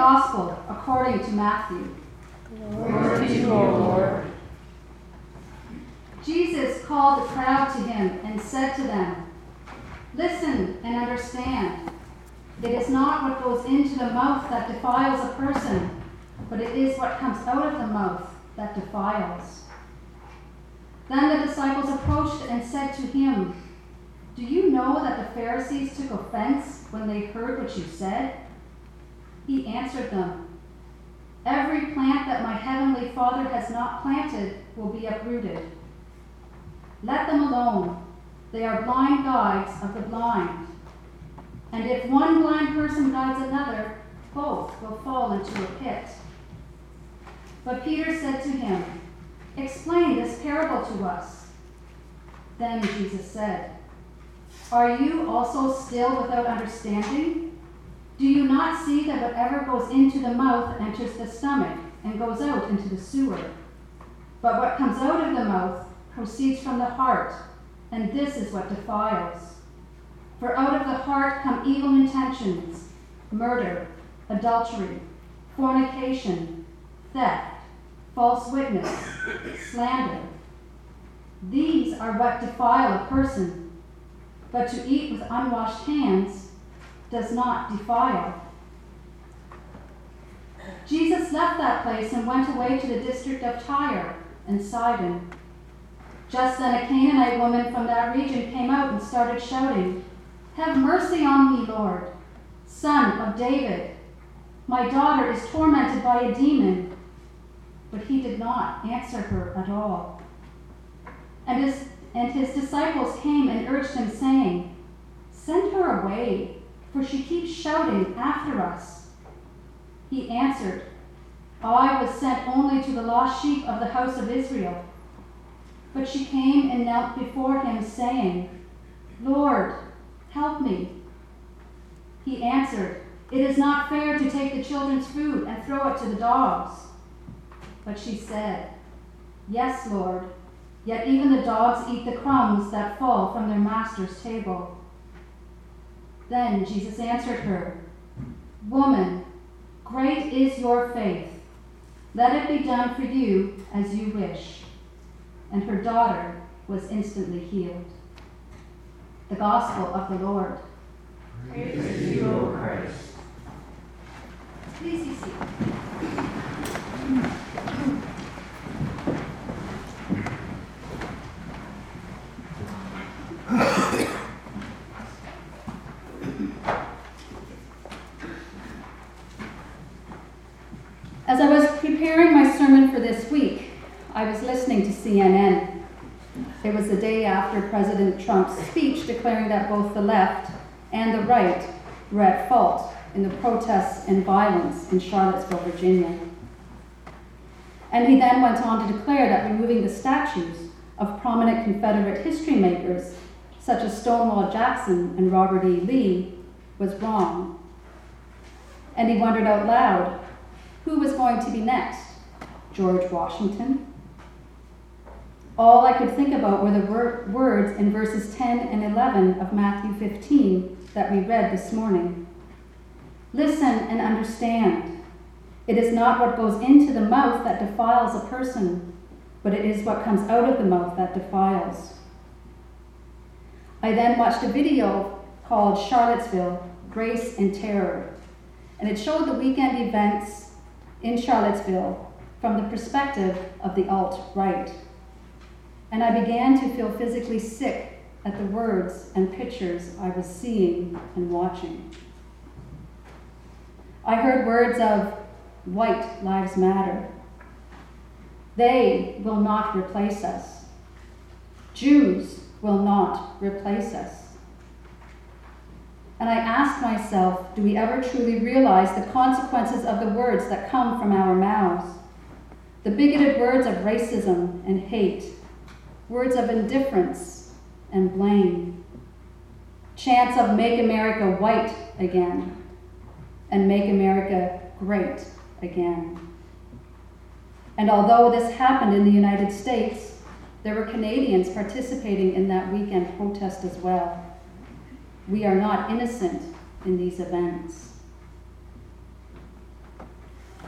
Gospel according to Matthew. Glory to you, O Lord. Jesus called the crowd to him and said to them, "Listen and understand. It is not what goes into the mouth that defiles a person, but it is what comes out of the mouth that defiles." Then the disciples approached and said to him, "Do you know that the Pharisees took offense when they heard what you said?" He answered them, "Every plant that my heavenly Father has not planted will be uprooted. Let them alone. They are blind guides of the blind. And if one blind person guides another, both will fall into a pit." But Peter said to him, "Explain this parable to us." Then Jesus said, "Are you also still without understanding? Do you not see that whatever goes into the mouth enters the stomach and goes out into the sewer? But what comes out of the mouth proceeds from the heart, and this is what defiles. For out of the heart come evil intentions, murder, adultery, fornication, theft, false witness, slander. These are what defile a person, but to eat with unwashed hands does not defile." Jesus left that place and went away to the district of Tyre and Sidon. Just then a Canaanite woman from that region came out and started shouting, "Have mercy on me, Lord, Son of David. My daughter is tormented by a demon." But he did not answer her at all. And his disciples came and urged him, saying, "Send her away, for she keeps shouting after us." He answered, "I was sent only to the lost sheep of the house of Israel." But she came and knelt before him, saying, "Lord, help me." He answered, "It is not fair to take the children's food and throw it to the dogs." But she said, "Yes, Lord, yet even the dogs eat the crumbs that fall from their master's table." Then Jesus answered her, "Woman, great is your faith. Let it be done for you as you wish." And her daughter was instantly healed. The Gospel of the Lord. Praise to you, O Christ. Please be seated. As I was preparing my sermon for this week, I was listening to CNN. It was the day after President Trump's speech declaring that both the left and the right were at fault in the protests and violence in Charlottesville, Virginia. And he then went on to declare that removing the statues of prominent Confederate history makers, such as Stonewall Jackson and Robert E. Lee, was wrong. And he wondered out loud, who was going to be next? George Washington? All I could think about were the words in verses 10 and 11 of Matthew 15 that we read this morning. "Listen and understand. It is not what goes into the mouth that defiles a person, but it is what comes out of the mouth that defiles." I then watched a video called Charlottesville, Grace and Terror, and it showed the weekend events in Charlottesville from the perspective of the alt-right. And I began to feel physically sick at the words and pictures I was seeing and watching. I heard words of "White Lives Matter." "They will not replace us." "Jews will not replace us." And I asked myself, do we ever truly realize the consequences of the words that come from our mouths? The bigoted words of racism and hate, words of indifference and blame, chants of "Make America white again" and "Make America great again." And although this happened in the United States, there were Canadians participating in that weekend protest as well. We are not innocent in these events.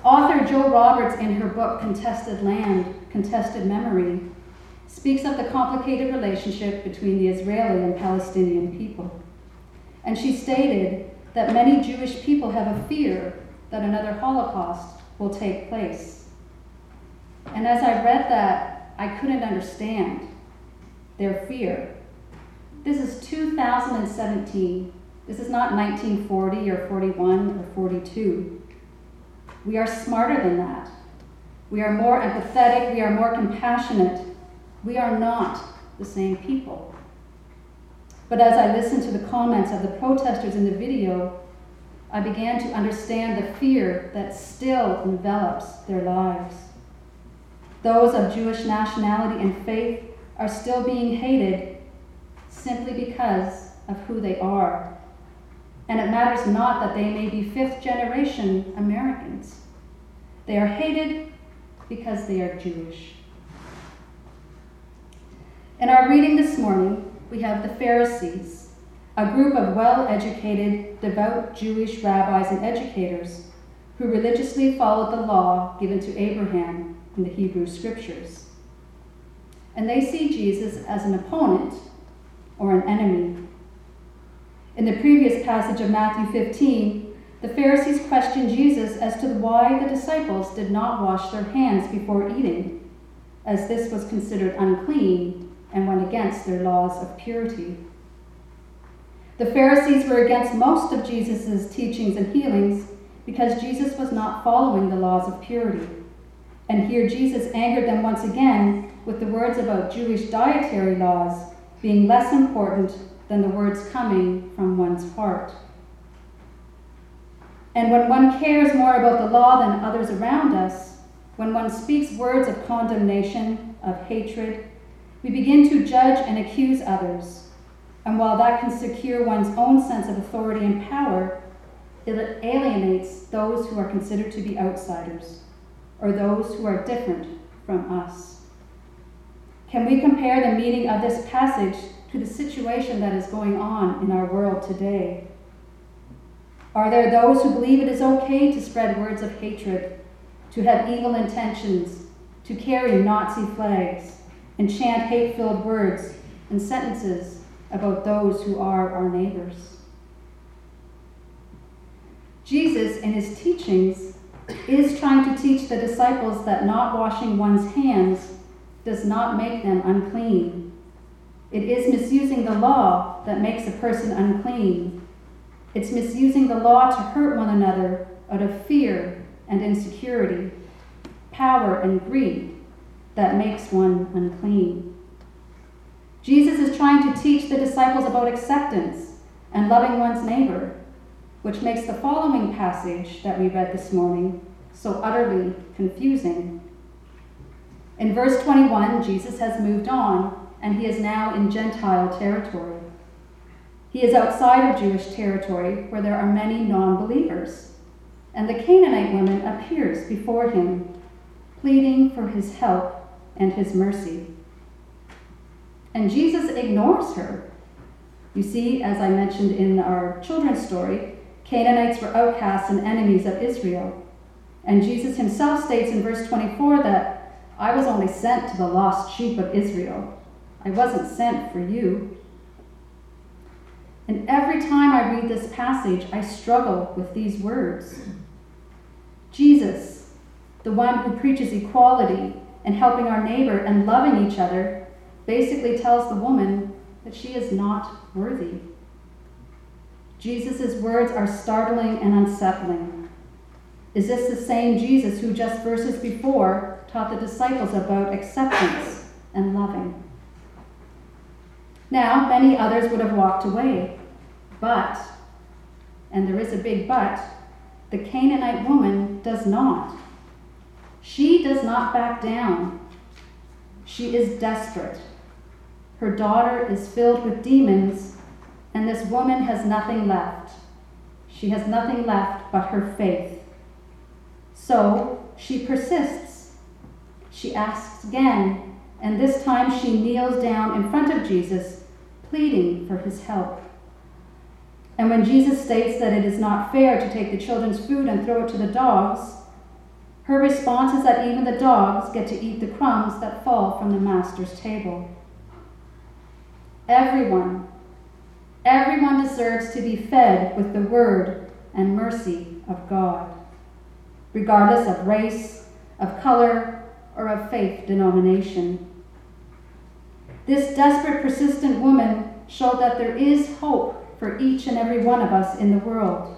Author Jo Roberts, in her book Contested Land, Contested Memory, speaks of the complicated relationship between the Israeli and Palestinian people. And she stated that many Jewish people have a fear that another Holocaust will take place. And as I read that, I couldn't understand their fear. This is 2017. This is not 1940 or 41 or 42. We are smarter than that. We are more empathetic. We are more compassionate. We are not the same people. But as I listened to the comments of the protesters in the video, I began to understand the fear that still envelops their lives. Those of Jewish nationality and faith are still being hated simply because of who they are. And it matters not that they may be fifth-generation Americans. They are hated because they are Jewish. In our reading this morning, we have the Pharisees, a group of well-educated, devout Jewish rabbis and educators who religiously followed the law given to Abraham in the Hebrew Scriptures. And they see Jesus as an opponent or an enemy. In the previous passage of Matthew 15, the Pharisees questioned Jesus as to why the disciples did not wash their hands before eating, as this was considered unclean and went against their laws of purity. The Pharisees were against most of Jesus' teachings and healings because Jesus was not following the laws of purity. And here Jesus angered them once again with the words about Jewish dietary laws being less important than the words coming from one's heart. And when one cares more about the law than others around us, when one speaks words of condemnation, of hatred, we begin to judge and accuse others. And while that can secure one's own sense of authority and power, it alienates those who are considered to be outsiders, or those who are different from us. Can we compare the meaning of this passage to the situation that is going on in our world today? Are there those who believe it is okay to spread words of hatred, to have evil intentions, to carry Nazi flags, and chant hate-filled words and sentences about those who are our neighbors? Jesus, in his teachings, is trying to teach the disciples that not washing one's hands does not make them unclean. It is misusing the law that makes a person unclean. It's misusing the law to hurt one another out of fear and insecurity, power and greed that makes one unclean. Jesus is trying to teach the disciples about acceptance and loving one's neighbor, which makes the following passage that we read this morning so utterly confusing. In verse 21, Jesus has moved on, and he is now in Gentile territory. He is outside of Jewish territory where there are many non-believers, and the Canaanite woman appears before him, pleading for his help and his mercy. And Jesus ignores her. You see, as I mentioned in our children's story, Canaanites were outcasts and enemies of Israel. And Jesus himself states in verse 24 that I was only sent to the lost sheep of Israel. I wasn't sent for you. And every time I read this passage, I struggle with these words. Jesus, the one who preaches equality and helping our neighbor and loving each other, basically tells the woman that she is not worthy. Jesus' words are startling and unsettling. Is this the same Jesus who just verses before taught the disciples about acceptance and loving? Now, many others would have walked away, but, and there is a big but, the Canaanite woman does not. She does not back down. She is desperate. Her daughter is filled with demons, and this woman has nothing left. She has nothing left but her faith. So she persists. She asks again, and this time she kneels down in front of Jesus, pleading for his help. And when Jesus states that it is not fair to take the children's food and throw it to the dogs, Her response is that even the dogs get to eat the crumbs that fall from the master's table. Everyone deserves to be fed with the word and mercy of God, regardless of race, of color, or of faith denomination. This desperate, persistent woman showed that there is hope for each and every one of us in the world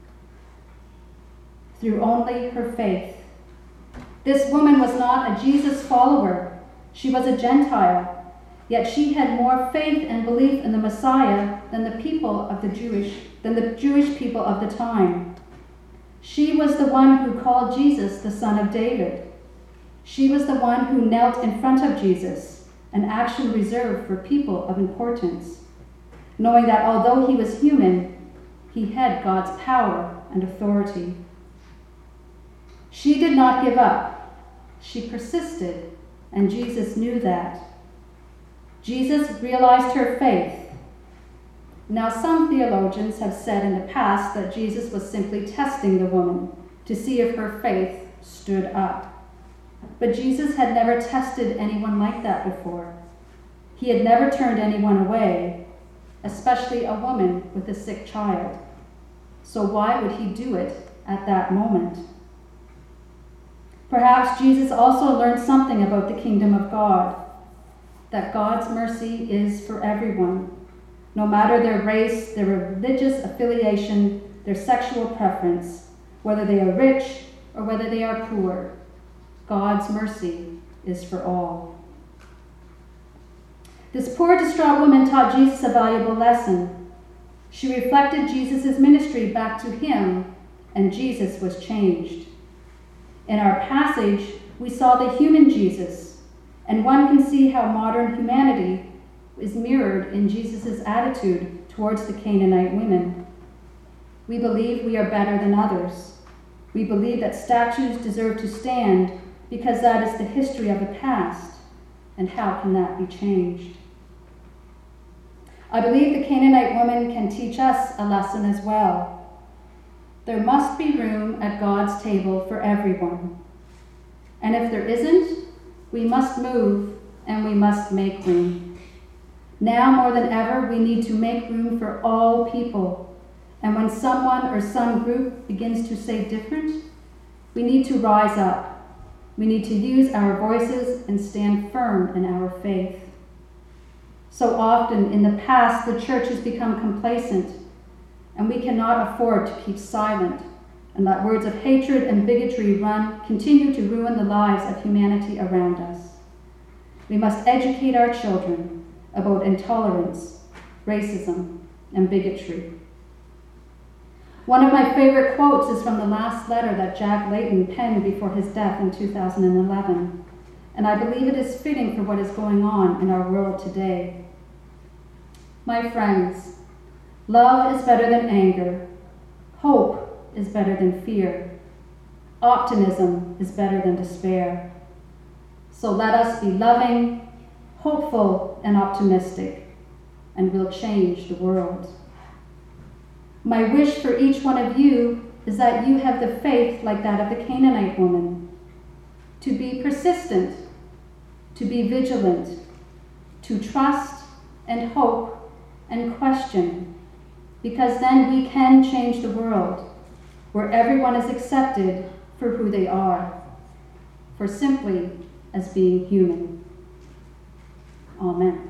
through only her faith. This woman was not a Jesus follower. She was a Gentile, yet she had more faith and belief in the Messiah than the Jewish people of the time. She was the one who called Jesus the Son of David. She was the one who knelt in front of Jesus, an action reserved for people of importance, knowing that although he was human, he had God's power and authority. She did not give up. She persisted, and Jesus knew that. Jesus realized her faith. Now, some theologians have said in the past that Jesus was simply testing the woman to see if her faith stood up. But Jesus had never tested anyone like that before. He had never turned anyone away, especially a woman with a sick child. So why would he do it at that moment? Perhaps Jesus also learned something about the kingdom of God, that God's mercy is for everyone, no matter their race, their religious affiliation, their sexual preference, whether they are rich or whether they are poor. God's mercy is for all. This poor, distraught woman taught Jesus a valuable lesson. She reflected Jesus' ministry back to him, and Jesus was changed. In our passage, we saw the human Jesus, and one can see how modern humanity is mirrored in Jesus' attitude towards the Canaanite women. We believe we are better than others. We believe that statues deserve to stand because that is the history of the past, and how can that be changed? I believe the Canaanite woman can teach us a lesson as well. There must be room at God's table for everyone. And if there isn't, we must move and we must make room. Now more than ever, we need to make room for all people. And when someone or some group begins to say different, we need to rise up. We need to use our voices and stand firm in our faith. So often in the past, the church has become complacent, and we cannot afford to keep silent and let words of hatred and bigotry continue to ruin the lives of humanity around us. We must educate our children about intolerance, racism, and bigotry. One of my favorite quotes is from the last letter that Jack Layton penned before his death in 2011, and I believe it is fitting for what is going on in our world today. My friends, love is better than anger. Hope is better than fear. Optimism is better than despair. So let us be loving, hopeful, and optimistic, and we'll change the world. My wish for each one of you is that you have the faith like that of the Canaanite woman, to be persistent, to be vigilant, to trust and hope and question, because then we can change the world where everyone is accepted for who they are, for simply as being human. Amen.